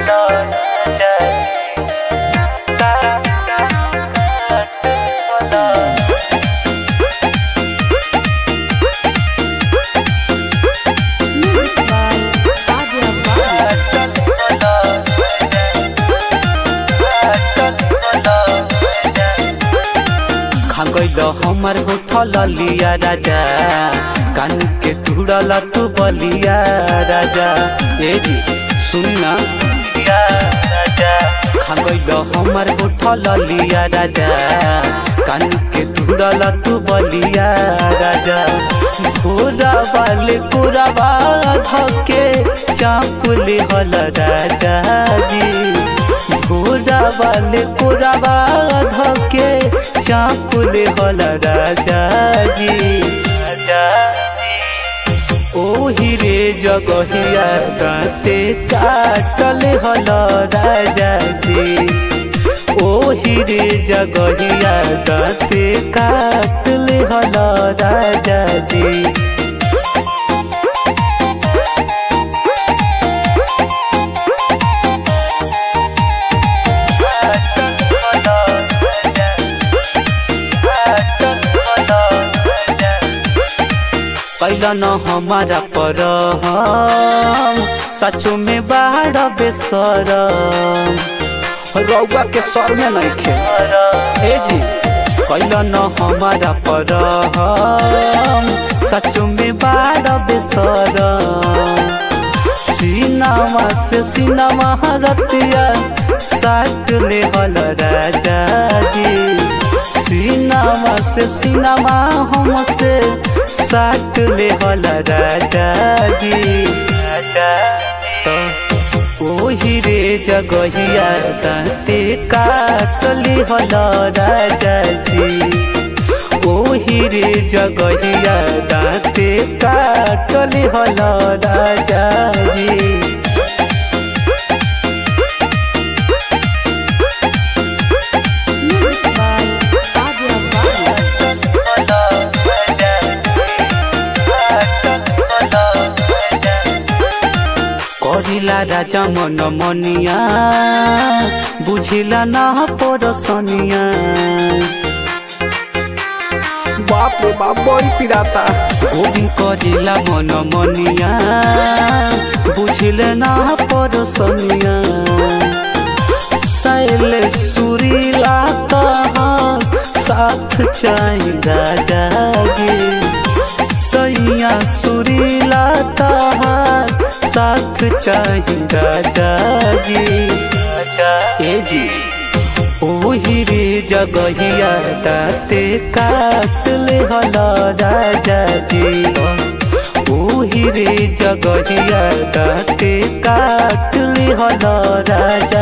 हमार होठल लिया राजा कान के तुड़ल तू बलिया राजा ए जी सुनना राजा खागल हमार होठल लिया राजा कान के तुड़ल तू बलिया राजा घोरा वाले कोराबा धके चापुले हल राजा जी घोरा वाले कोराबा धके चापुले हल राजा जी ओही रे जगहिया दाँते काटले हल राजा जी ओही रे जगहिया दाँते काटले हल राजा जी कैला न हमारा पर सचो में बाढ़ बेसर रउआ के सर में नहीं खे जी कैला न हमारा पर सचो में बाढ़ बेसर सीनावा से सीनावा रतिया साट ले हल राजा जी सीनावा से सीनावा हमसे साट ले हल राजा जी ओही रे जगहिया दाँते काटले हल राजा जी ओही रे जगहिया दाँते काटले हल राजा जी करिला राजा मन मनिया बुझिला ना परसनिया बाप रे बाप बड़ी पिराता गोविंद करिला मन मनिया बुझिले ना परसनिया सैले सुरीला साथ चाही राजा जी सैया सुरीला साथ चाही राजा जी ए जी ओही रे जगहिया दाँते काटले हल राजा जी ओही रे जगहिया दाँते काटले हल राजा